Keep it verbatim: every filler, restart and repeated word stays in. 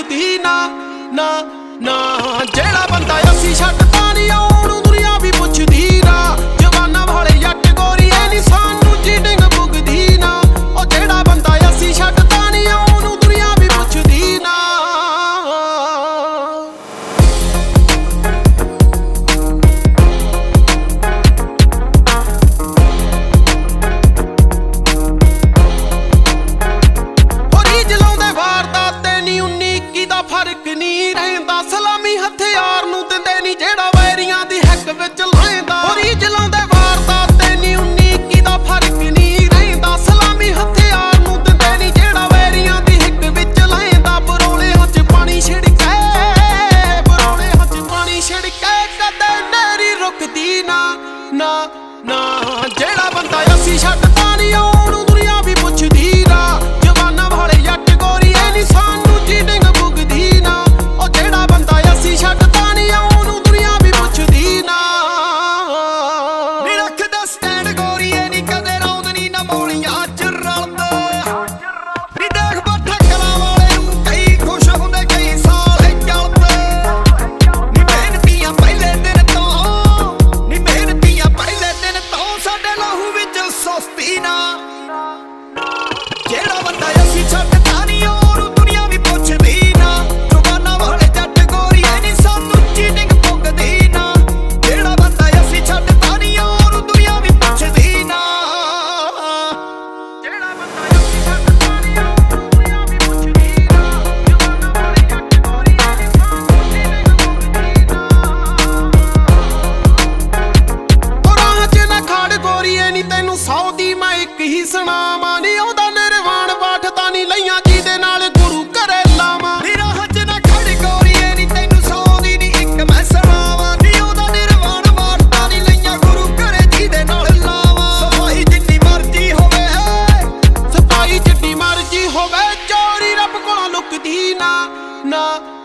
पुगदी ना ना ना जेड़ा बंदा असी छड्डदा नी ओनू दुनिया भी पुछदी ना जवाना वाले जट गोरीए नी सानू चीटिंग पुगदी ना ओ जेड़ा बंदा असी छड्डदा नी ओनू दुनिया भी पुछदी ना फर्क नहीं रहिंदा सलामी हथियार नूं दिंदे नी जेड़ा वैरियां दी हक विच लाइंदा रीज लाउंदे वारदात ते नी उन्नी इक्की दा फर्क नहीं रहिंदा सलामी हथियार नूं दिंदे नी जेड़ा वैरियां दी हक विच लाइंदा बरौलियां च पानी छिड़के बरौलियां च पानी छिड़के कदे नेरी रुकदी ना ना ना जेड़ा बंदा असी छड्डदा नी ओनू दुनिया भी पुछदी ना जवाना वाले जट गोरीए नी सानू चीटिंग सौ दी मैं एक ही सुनावां नी ओदा निर्वाण पाठ तां नी लईयां जिहदे नाल गुरु घरे लावां राह च ना खड़ गोरीए नी तैनू सौ दी नी एक मैं सुनावां नी ओदा निर्वाण पाठ तां नी लईयां गुरु घरे जिहदे नाल लावां सफाई जिन्नी मर्जी होवे सफाई जिन्नी मर्जी होवे चोरी रब कोलों लुकदी ना ना